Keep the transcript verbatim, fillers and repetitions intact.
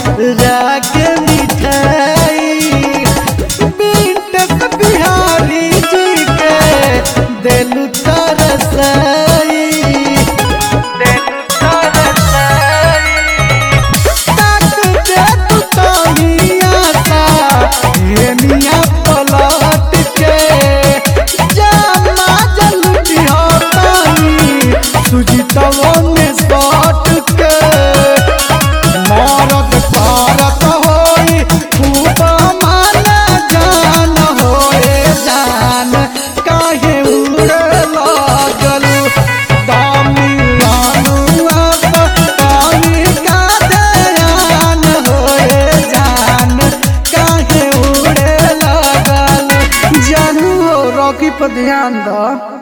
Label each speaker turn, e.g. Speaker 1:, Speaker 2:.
Speaker 1: राके मिठाई बिंटस बिहारी जी के दिलु तरसाई दिलु तरसाई तक दे तू तहिया सा हेनिया पलट के जामा जलती हो तानी सुजीतवा में सट के मरद पारत होई खूब माना जान होए जान काहे उड़े लागल दामी अनुआ पानी का दयान होए जान काहे उड़े लागल जानू रॉकी पर ध्यान द।